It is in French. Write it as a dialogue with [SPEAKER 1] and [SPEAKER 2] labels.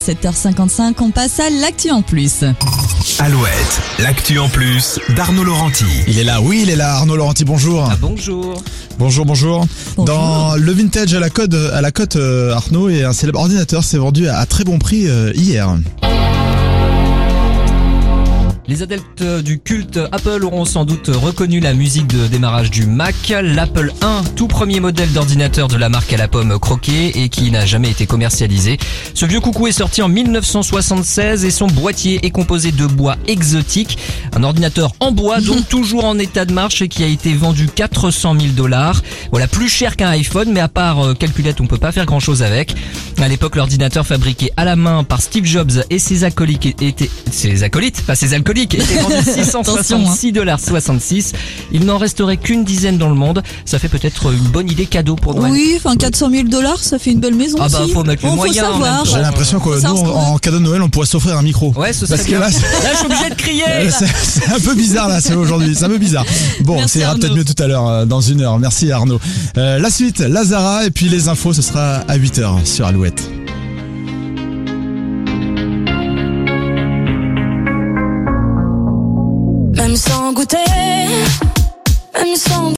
[SPEAKER 1] 7h55, on passe à l'actu en plus.
[SPEAKER 2] Alouette, l'actu en plus d'Arnaud Laurenti.
[SPEAKER 3] Il est là, oui, il est là, Arnaud Laurenti, bonjour.
[SPEAKER 4] Bonjour.
[SPEAKER 3] Bonjour. Dans le vintage à la cote, Arnaud, et un célèbre ordinateur s'est vendu à très bon prix hier.
[SPEAKER 4] Les adeptes du culte Apple auront sans doute reconnu la musique de démarrage du Mac. L'Apple I, tout premier modèle d'ordinateur de la marque à la pomme croquée et qui n'a jamais été commercialisé. Ce vieux coucou est sorti en 1976 et son boîtier est composé de bois exotique. Un ordinateur en bois, donc toujours en état de marche et qui a été vendu $400,000. Voilà, plus cher qu'un iPhone, mais à part calculette, on peut pas faire grand chose avec. À l'époque, l'ordinateur fabriqué à la main par Steve Jobs et ses alcooliques était vendu $666,66. Il n'en resterait qu'une dizaine dans le monde. Ça fait peut-être une bonne idée cadeau pour Noël.
[SPEAKER 1] Oui, enfin $400,000, ça fait une belle maison.
[SPEAKER 4] Ah bah
[SPEAKER 1] aussi.
[SPEAKER 4] faut mettre le moyen.
[SPEAKER 1] Faut savoir.
[SPEAKER 3] J'ai l'impression que nous, en cadeau de Noël, on pourrait s'offrir un micro.
[SPEAKER 4] Ouais, ce serait
[SPEAKER 3] Parce que
[SPEAKER 4] bien.
[SPEAKER 3] là,
[SPEAKER 4] Là, je suis obligé de crier.
[SPEAKER 3] c'est un peu bizarre là, c'est aujourd'hui, c'est un peu bizarre. Bon,
[SPEAKER 1] Merci,
[SPEAKER 3] ça ira
[SPEAKER 1] Arnaud.
[SPEAKER 3] peut-être mieux tout à l'heure, dans une heure. Merci Arnaud. La suite, Lazara, et puis les infos, ce sera à 8h sur Alouette.
[SPEAKER 5] Même sans goûter, même sans